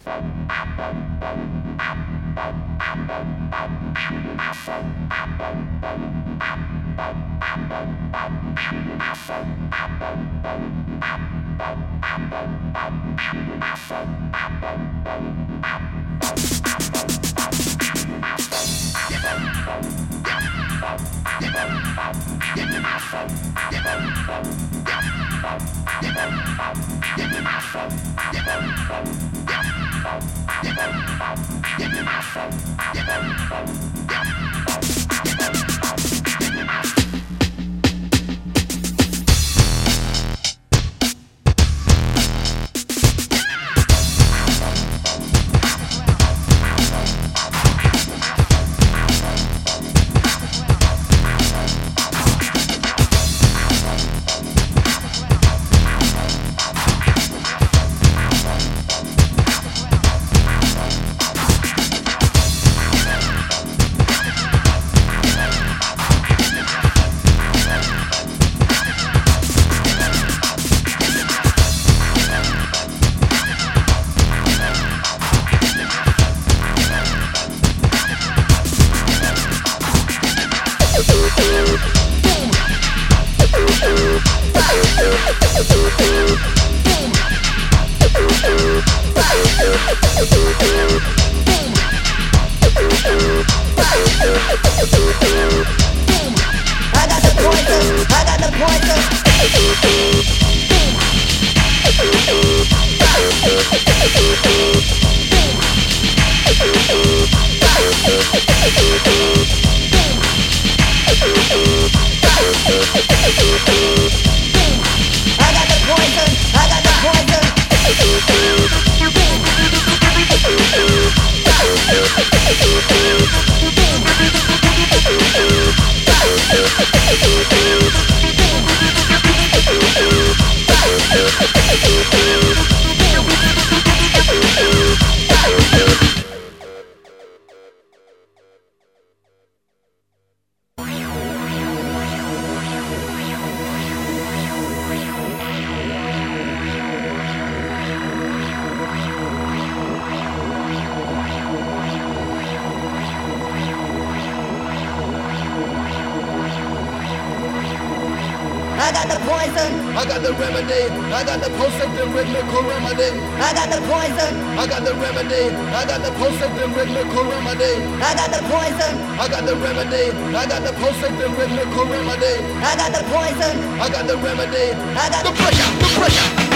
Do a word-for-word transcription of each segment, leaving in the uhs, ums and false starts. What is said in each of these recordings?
I got the poison. I got the remedy. I got the pulsating rhythmical remedy. I got the poison. I got the remedy. I got the pulsating rhythmical remedy. I got the poison. I got the remedy. I got the pulsating rhythmical remedy. I got the poison. I got the remedy. I got the pressure. The pressure.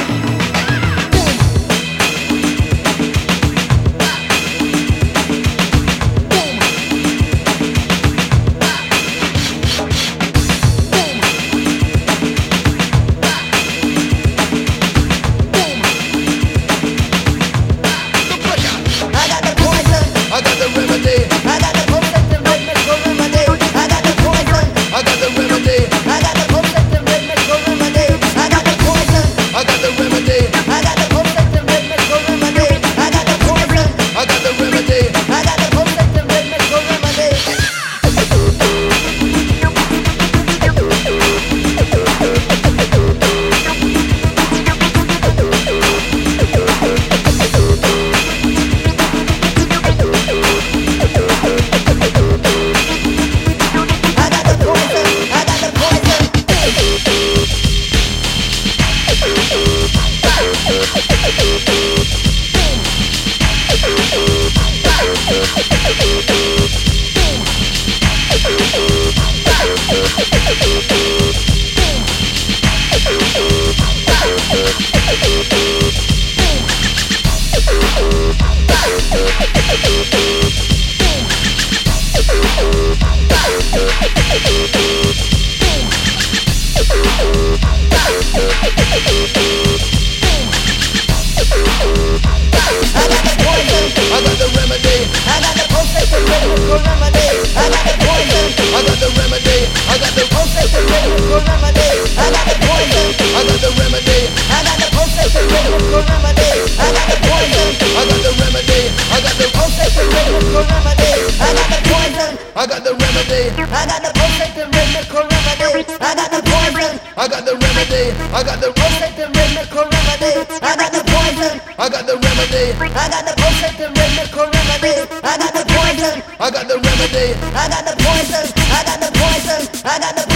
I got the remedy. I got the poison. I got the remedy. I got the poison. I got the remedy. got the potion and rhythmical remedy. I got the poison. I got the remedy. I got the poison. I got the poison. I got the